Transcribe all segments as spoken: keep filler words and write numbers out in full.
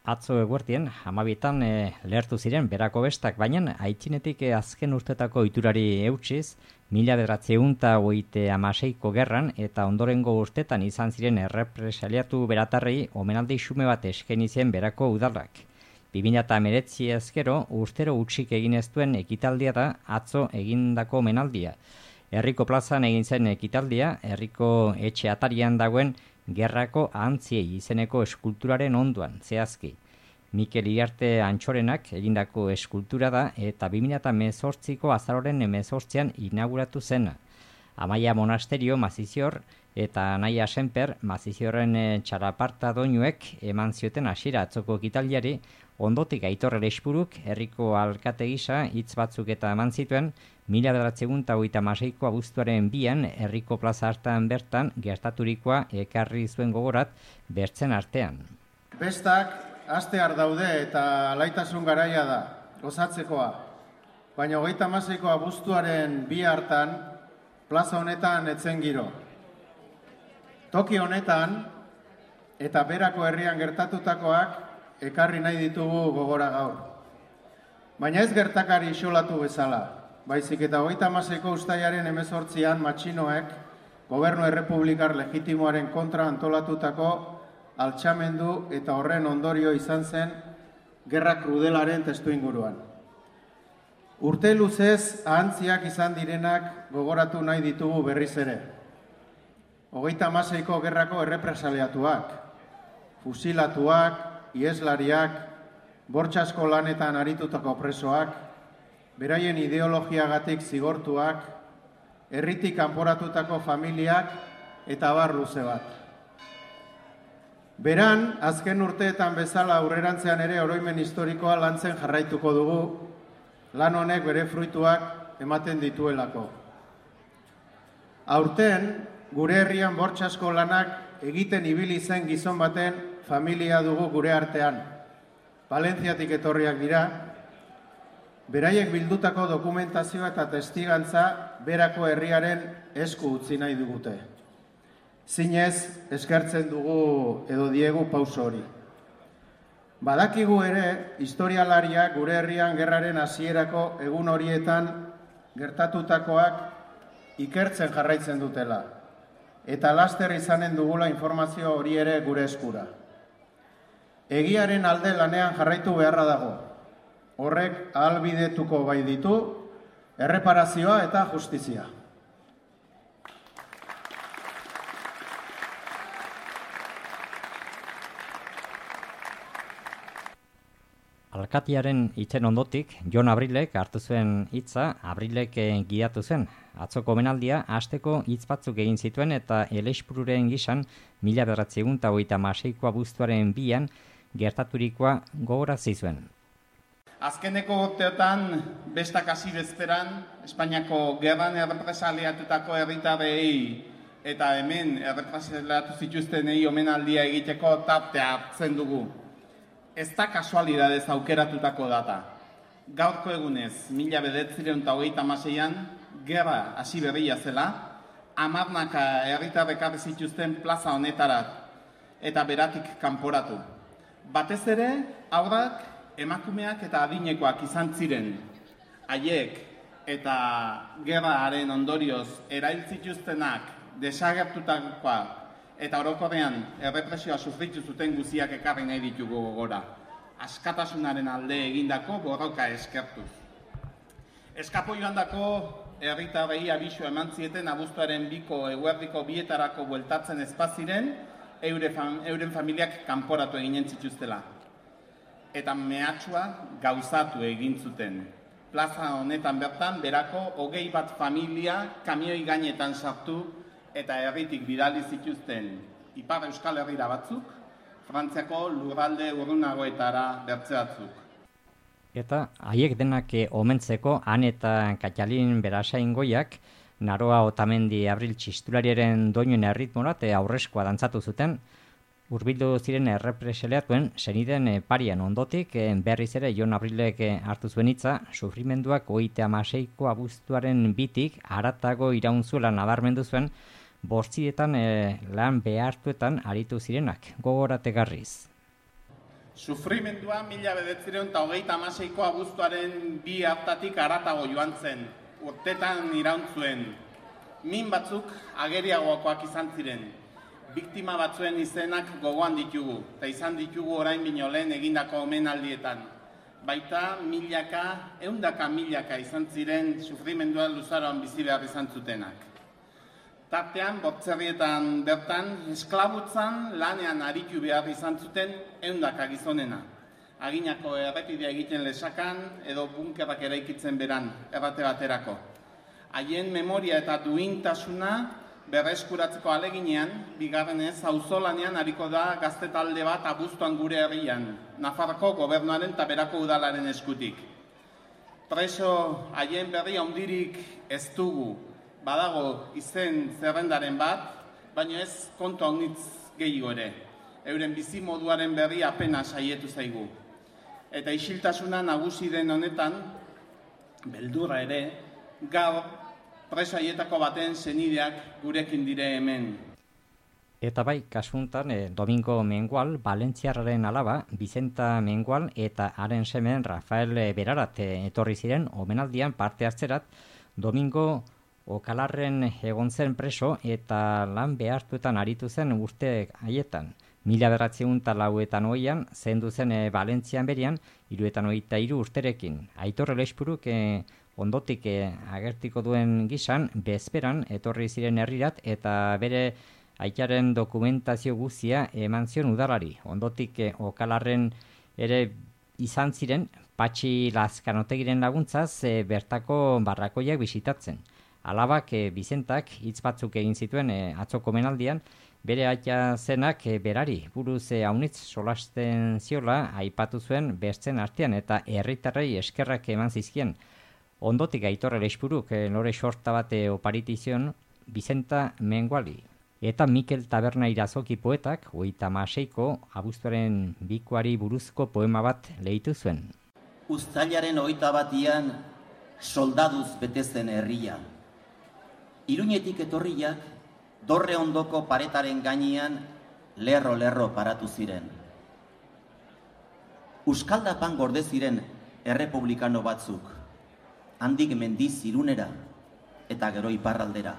atzo eguertien, hamabietan e, lehertu ziren berako bestak, baina aitzinetik e, azken urtetako ohiturari eutsiz, mila bederatziehun eta hogeita hamaseiko gerran eta ondorengo urtetan izan ziren errepresaliatu beratarrei omenaldi xume bat eskaini zien berako udalak. bi mila hemeretzi ezkero urtero hutsik egin ez duen ekitaldia da atzo egindako omenaldia. Herriko plazan egin zen ekitaldia, herriko etxe atarian dagoen gerrako ahantziei izeneko eskulturaren onduan, zehazki. Mikel Iriarte Antxorenak egindako eskultura da eta bi mila hemezortziko azaroren hemezortzian inauguratu zena. Amaia Monasterio Mazizior eta Anaia Senper Maziziorren txalaparta doinuek eman zioten hasiera atzoko ekitaldiari, ondotik Aitor Erexpuruk herriko alkate gisa hitz batzuk eta eman zituen, mila bederatziehun eta hogeita hamaseiko abuztuaren bian herriko plaza hartan bertan gertaturikoa ekarri zuen gogorat bertzen artean. Bestak astear daude eta alaitasun garaia da, gozatzekoa. Baina hogeita hamaseiko abuztuaren bi hartan plaza honetan etzen giro. Toki honetan eta berako herrian gertatutakoak ekarri nahi ditugu gogora gaur. Baina ez gertakari isolatu bezala. Baizik eta hogeita hamaseiko uztailaren hemezortzian matxinoek gobernu errepublikar legitimoaren kontra antolatutako altxamendu eta horren ondorio izan zen gerra krudelaren testuinguruan. Urte luzez ahantziak izan direnak gogoratu nahi ditugu berriz ere. Hogeita hamaseiko gerrako errepresaliatuak, fusilatuak, ieslariak, bortxasko lanetan aritutako presoak, beraien ideologiagatik zigortuak, herritik kanporatutako familiak eta abar luze bat. Beran, azken urteetan bezala aurrerantzean ere oroimen historikoa lantzen jarraituko dugu, lan honek bere fruituak ematen dituelako. Aurten, gure herrian bortxasko lanak egiten ibili zen gizon baten familia dugu gure artean. Valentziatik etorriak dira, beraiek bildutako dokumentazioa eta testigantza berako herriaren esku utzi nahi dugute. Zinez, eskertzen dugu edo diegu pauso hori. Badakigu ere, historialariak gure herrian gerraren hasierako egun horietan gertatutakoak ikertzen jarraitzen dutela, eta laster izanen dugula informazio hori ere gure eskura. Egiaren alde lanean jarraitu beharra dago. Horrek ahalbidetuko bai ditu, erreparazioa eta justizia. Alkatiaren hitzen ondotik, Jon Abrilek hartu zuen hitza, Abrilek gidatu zen. Atzoko omenaldia hasteko hitz batzuk egin zituen eta Elexpururen gisan mila bederatziehun eta hogeita hamaseiko abuztuaren bian gertaturikoa gogorazi zuen. Azkeneko urteotan bestak hasi bezperan, Espainiako gerran errepresaliatutako herritarrei eta hemen errepresaliatu zituztenei omenaldia egiteko tartea hartzen dugu. Ez da kasualidadez aukeratutako data. Gaurko egunez, mila bederatziehun eta hogeita hamaseian, gerra hasi berria zela, hamarnaka herritarrek ekarri zituzten plaza honetarat eta beratik kanporatu. Batez ere, haurrak, emakumeak eta adinekoak izan ziren. Haiek eta gerraren ondorioz erail zituztenak desagertutakoak eta orokorrean errepresioa sufritu zuten guziak ekarri nahi ditugu gogora. Askatasunaren alde egindako borroka eskertuz. Eskapo joandako herritarrei abisua eman zieten abuztuaren biko eguerdiko bietarako bueltatzen espaziren, euren familiak kanporatu eginen zituztela. Eta mehatxua gauzatu egin zuten. Plaza honetan bertan berako hogei bat familia kamioi gainetan sartu eta herritik bidali zituzten Ipar Euskal Herrira batzuk, Frantziako lurralde urrunagoetara bertze batzuk. Eta haiek denak omentzeko Han eta Katalin Berasaingoiak Naroa Otamendi Abril txistulariaren doinuen erritmora eta aurreskoa dantzatu zuten, hurbildu ziren errepresaliatuen seniden parian ondotik berriz ere Jon Abrilek hartu zuen hitza, sufrimenduak hogeita hamaseiko abuztuaren bitik haratago iraun zuela nabarmendu zuen, bortzietan e, lan behartuetan aritu zirenak, gogorategarriz. Sufrimendua mila bederatziehun eta hogeita hamaseiko abuztuaren bi hartatik haratago joan zen, urtetan iraun zuen. Min batzuk ageriagoakoak izan ziren. Biktima batzuen izenak gogoan ditugu, eta izan ditugu orain bino lehen egindako omenaldietan. Baita milaka, eundaka milaka izan ziren sufrimendua luzaroan bizi behar izan zutenak. Tartean, bortzerrietan bertan, esklabutzan lanean aritu behar izan zuten eundaka gizonena. Aginako errepidea egiten lesakan edo bunkerrak eraikitzen beran, errate baterako. Haien memoria eta duintasuna berreskuratzeko aleginean, bigarrenez, auzolanean hariko da gazte talde bat abuztuan gure herrian, Nafarroko gobernuaren eta berako udalaren eskutik. Preso haien berri handirik ez dugu, badago izen zerrendaren bat, baina ez kontu haunitz gehiago ere. Euren bizimoduaren berri apena saietu zaigu. Eta isiltasuna nagusi den honetan, beldurra ere, gaur preso haietako baten senideak gurekin dire hemen. Eta bai, kasuntan, eh, Domingo Mengual, Valentziarraren alaba, Bizenta Mengual eta haren semen Rafael Berarat eh, etorri ziren omenaldian parte hartzerat. Domingo Okalarren egon zen preso eta lan behartuetan aritu zen urte haietan. Mila bederatziehun eta lauetan hoian, zendu zen e, Valentzian berian, hiruetan hogeita hiru urterekin. Aitor Elespuruk e, ondotik e, agertiko duen gisan, bezperan etorri ziren herrirat eta bere aitaren dokumentazio guzia eman zion udalari. Ondotik e, Okalarren ere izan ziren, Patxi Lazkanotegiren laguntzaz e, bertako barrakoiak bisitatzen. Alabak e, Bizentak hitz batzuk egin zituen e, atzoko omenaldian, bere aita zenak e, berari buruz e, haunitz solasten ziola aipatu zuen bertzen artean eta herritarrei eskerrak eman zizkien. Ondotik Aitor Elespuruk e, lore sorta bat e, oparitizion Bizenta Menguali. Eta Mikel Taberna Irazoki poetak, hogeita hamaseiko abuztuaren bikoari buruzko poema bat lehitu zuen. Uztailaren hogeita batian soldaduz bete zen herria. Iruñetik etorriak, dorre ondoko paretaren gainean lerro-lerro paratu ziren. Euskaldapan gorde ziren errepublikano batzuk, handik mendiz Irunera eta gero iparraldera.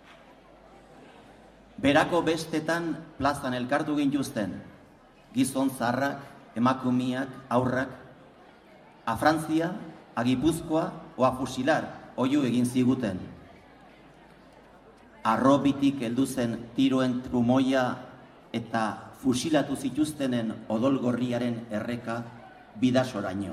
Berako bestetan plazan elkartu gintuzten, gizon zaharrak, emakumiak, aurrak, a Frantzia, a Gipuzkoa, oa fusilar, oiu egin ziguten. Arrobitik heldu zen tiroen trumoia eta fusilatu zituztenen odolgorriaren erreka bidasoraino.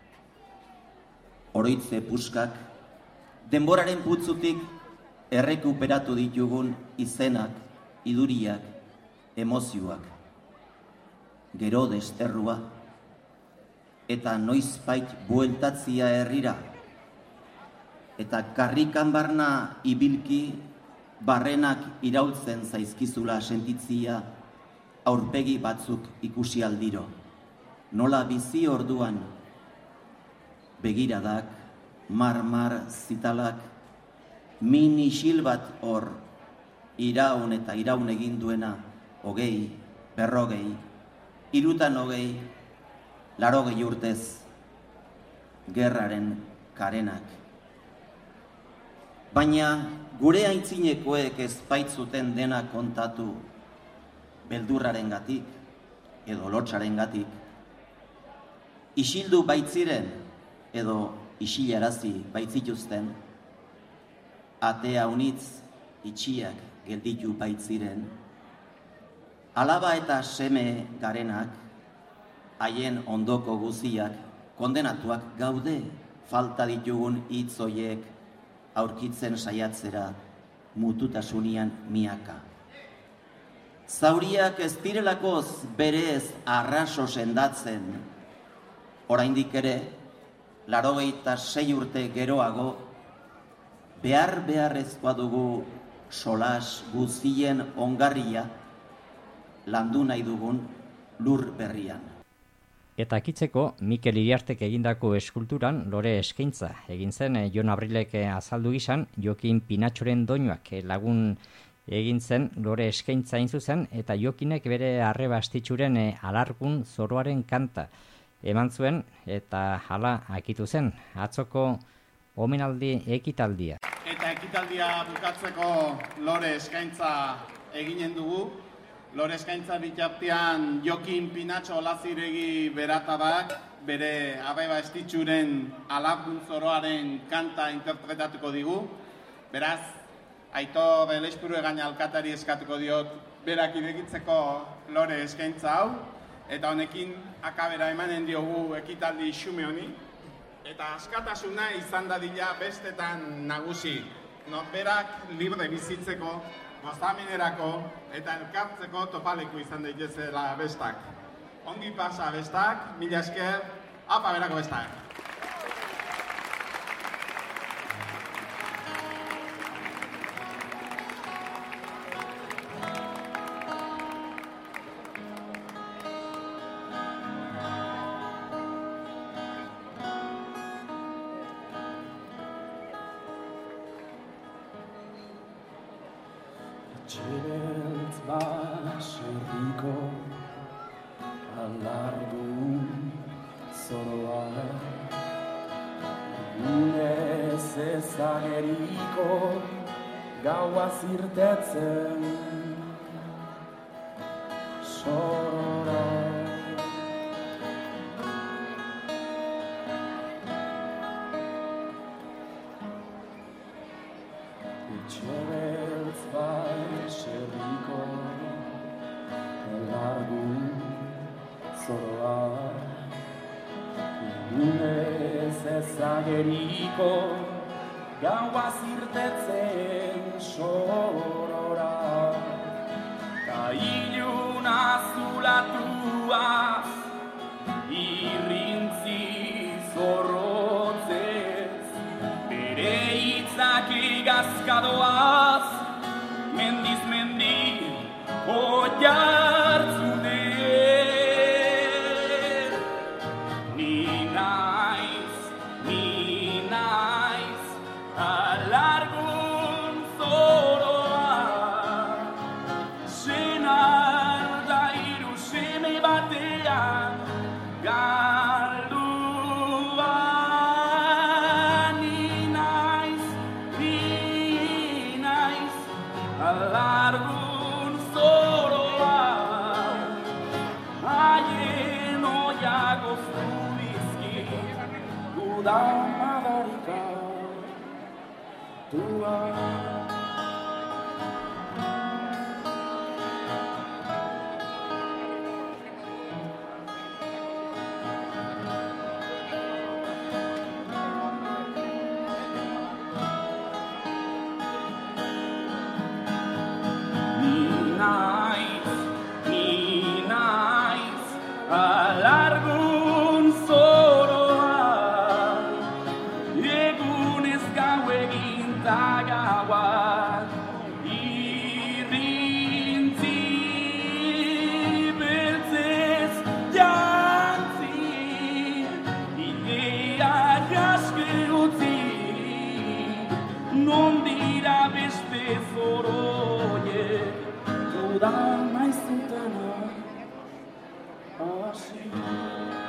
Oroitze puskak, denboraren putzutik errekuperatu ditugun izenak, iduriak, emozioak. Gero desterrua eta noizbait bueltatzia herrira. Eta karrikan barna ibilki barrenak irautzen zaizkizula sentitzia aurpegi batzuk ikusi aldiro. Nola bizi orduan, begiradak, mar-mar zitalak, min isil bat hor, iraun eta iraun egin duena, hogei, berrogei, hirutan hogei, larogei urtez, gerraren karenak. Baina gure aintzinekoek ez baitzuten dena kontatu beldurraren gatik, edo lotsaren gatik. Isildu baitziren, edo isilarazi baitzituzten, atea unitz itxiak gelditu baitziren, alaba eta seme garenak, haien ondoko guziak, kondenatuak gaude, falta ditugun hitz hoiek aurkitzen saiatzera mututasunian miaka. Zauriak ez direlakoz berez arraso sendatzen, oraindik ere, larogeita sei urte geroago, behar beharrezkoa dugu solas guzien ongarria landu nahi dugun lur berrian. Eta akitzeko, Mikel Iriartek egindako eskulturan lore eskaintza egin zen Jon Abrilek azaldu gizan, Jokin Pinatxoren doinuak lagun egin zen lore eskaintza hain zuzen, eta Jokinek bere arreba astitxuren e, alargun zoroaren kanta eman zuen, eta hala akitu zen, atzoko omenaldi ekitaldia. Eta ekitaldia bukatzeko lore eskaintza eginen dugu. Lore eskaintza bitartean Jokin Pinatxo Olaziregi beratabak bere arreba estitxuren alargun zoroaren kanta interpretatuko digu. Beraz, Aitor Elespuru egain alkatari eskatuko diot berak irekitzeko lore eskaintza hau, eta honekin akabera emanen diogu ekitaldi xume honi, eta askatasuna izan dadila bestetan nagusi, norberak libre bizitzeko, gozamenerako eta elkartzeko topaleku izan daitezela bestak. Ongi pasa bestak, mila esker, apa berako bestak. Etxebeltz baserriko alargun zoroa, egunez ezageriko gaua zirtetzen sorora. Etxebeltz baserriko alargun zoroa, egunez ezageriko gaua zirtetzen sorora. Ta ilun azulatuaz, irrintzi zorrotzez, bere hitzak igazkadoaz, mendiz mendi oiartzunez. Ni naiz, ni naiz, alargun zoroa, senar da hiru seme batean galdua. Ni naiz, ni naiz, alargun zoroa, haien oiak oztu dizkit, dudan madarika tua. Ni naiz, ni naiz, alargun zoroa, egunez gau egin ta gauak, irrintzi beltzez jantzi, ideak aske utzi, non dira beste zoroiek, dudan naizutena hasi.